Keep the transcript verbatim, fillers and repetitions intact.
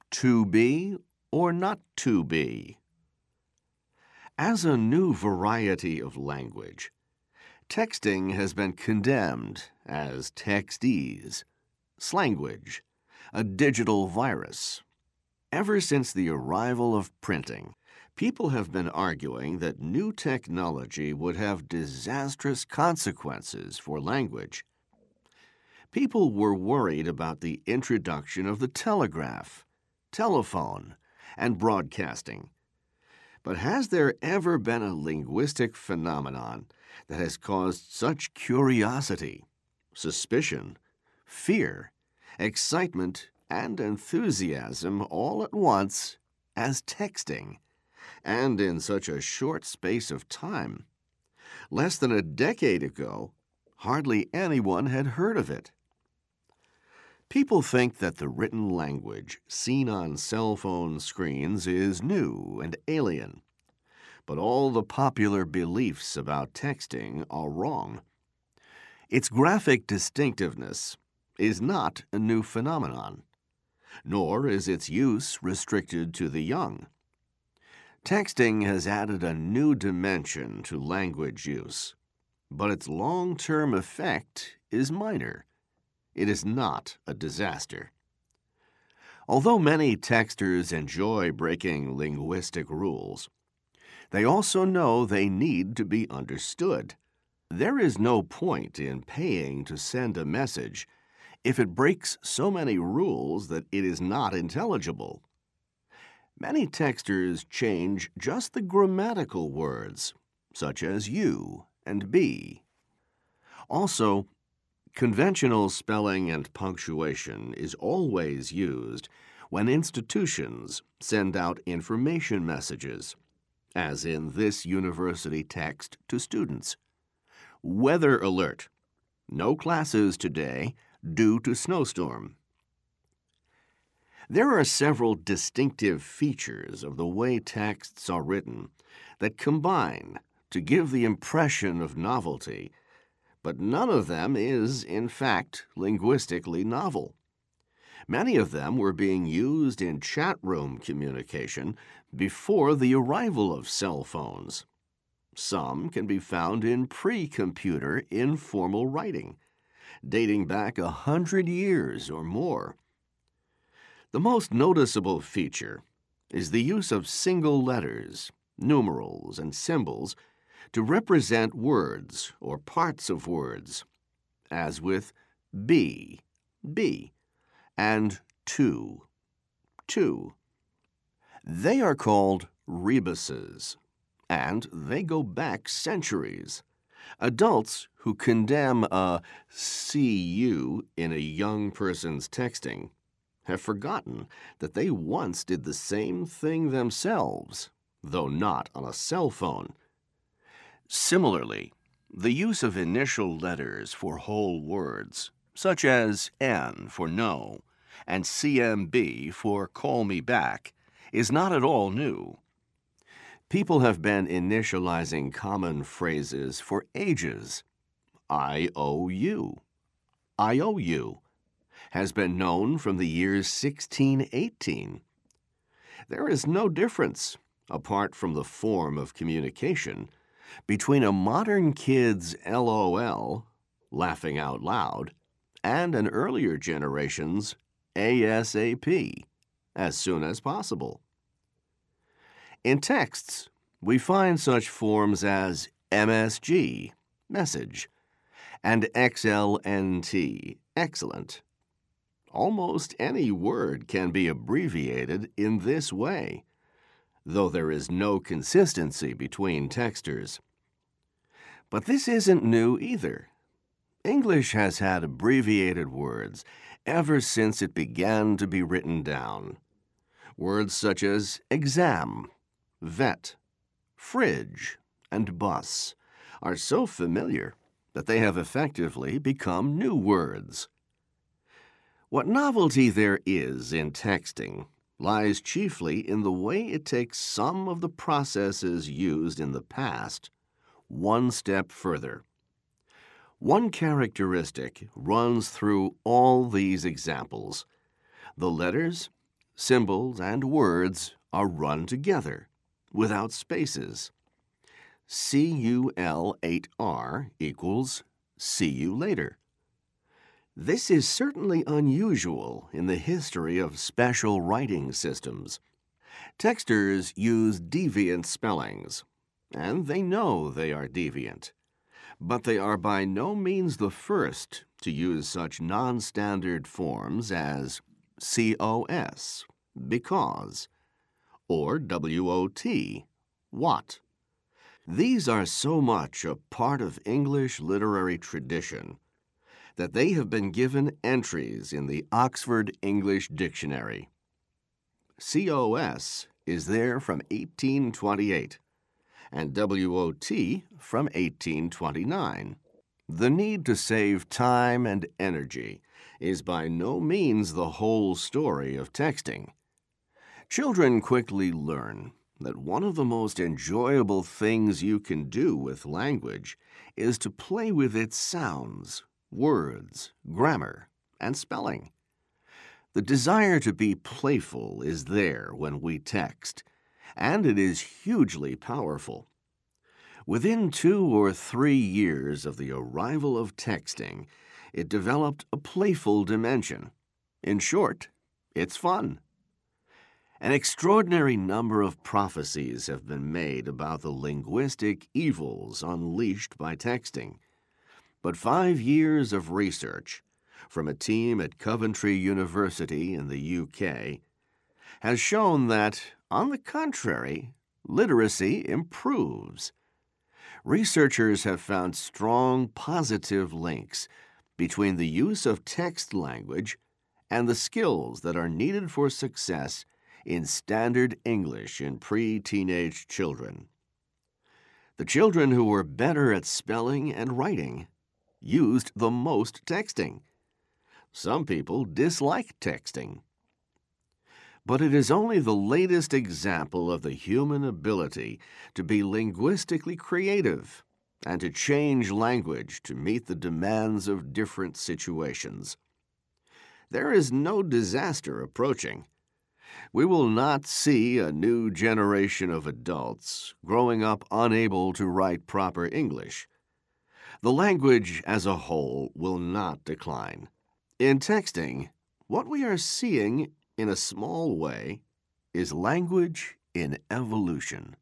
To be or not to be. As a new variety of language, texting has been condemned as textese, slanguage, a digital virus. Ever since the arrival of printing, people have been arguing that new technology would have disastrous consequences for language. People were worried about the introduction of the telegraph, telephone, and broadcasting. But has there ever been a linguistic phenomenon that has caused such curiosity, suspicion, fear, excitement, and enthusiasm all at once as texting, and in such a short space of time? Less than a decade ago, hardly anyone had heard of it. People think that the written language seen on cell phone screens is new and alien. But all the popular beliefs about texting are wrong. Its graphic distinctiveness is not a new phenomenon, nor is its use restricted to the young. Texting has added a new dimension to language use, but its long-term effect is minor. It is not a disaster. Although many texters enjoy breaking linguistic rules, they also know they need to be understood. There is no point in paying to send a message if it breaks so many rules that it is not intelligible. Many texters change just the grammatical words, such as you and be. Also, conventional spelling and punctuation is always used when institutions send out information messages, as in this university text to students. Weather alert. No classes today due to snowstorm. There are several distinctive features of the way texts are written that combine to give the impression of novelty, but none of them is, in fact, linguistically novel. Many of them were being used in chat room communication before the arrival of cell phones. Some can be found in pre-computer informal writing, dating back a hundred years or more. The most noticeable feature is the use of single letters, numerals, and symbols to represent words or parts of words, as with be, be, and to, to. They are called rebuses, and they go back centuries. Adults who condemn a see you in a young person's texting have forgotten that they once did the same thing themselves, though not on a cell phone. Similarly, the use of initial letters for whole words, such as N for no and C M B for call me back, is not at all new. People have been initializing common phrases for ages. I O U. I O U has been known from the year sixteen eighteen. There is no difference, apart from the form of communication, between a modern kid's LOL, laughing out loud, and an earlier generation's ASAP, as soon as possible. In texts, we find such forms as M S G, message, and X L N T, excellent. Almost any word can be abbreviated in this way, though there is no consistency between texters. But this isn't new either. English has had abbreviated words ever since it began to be written down. Words such as exam, vet, fridge, and bus are so familiar that they have effectively become new words. What novelty there is in texting lies chiefly in the way it takes some of the processes used in the past one step further. One characteristic runs through all these examples. The letters symbols, and words are run together, without spaces. C U L eight R equals see you later. This is certainly unusual in the history of special writing systems. Texters use deviant spellings, and they know they are deviant. But they are by no means the first to use such non-standard forms as C O S, because, or W O T, what. These are so much a part of English literary tradition that they have been given entries in the Oxford English Dictionary. C O S is there from eighteen twenty-eight, and W O T from eighteen twenty-nine. The need to save time and energy is by no means the whole story of texting. Children quickly learn that one of the most enjoyable things you can do with language is to play with its sounds, words, grammar, and spelling. The desire to be playful is there when we text, and it is hugely powerful. Within two or three years of the arrival of texting, it developed a playful dimension. In short, it's fun. An extraordinary number of prophecies have been made about the linguistic evils unleashed by texting. But five years of research from a team at Coventry University in the U K has shown that, on the contrary, literacy improves. Researchers have found strong positive links between the use of text language and the skills that are needed for success in standard English in pre-teenage children. The children who were better at spelling and writing used the most texting. Some people dislike texting. But it is only the latest example of the human ability to be linguistically creative and to change language to meet the demands of different situations. There is no disaster approaching. We will not see a new generation of adults growing up unable to write proper English. The language as a whole will not decline. In texting, what we are seeing, in a small way, is language in evolution.